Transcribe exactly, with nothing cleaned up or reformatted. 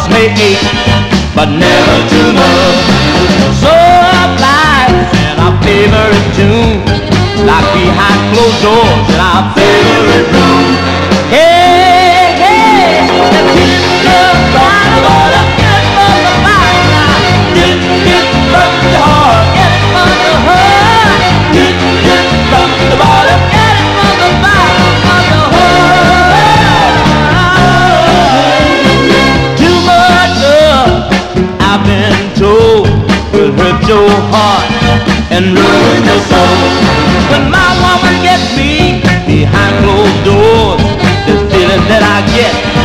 voice may ache, but never too much. So I've life and our favorite tune, like behind closed doors in our favorite room. Hey, hey, the people from the water, get it from the fire now. Get it, get it from the heart, get it from the heart. Get it, get it from the water, get it from the fire, from the heart. Too much love, I've been told, will hurt your heart and ruin your soul. When my woman gets me behind closed doors, the feeling that I get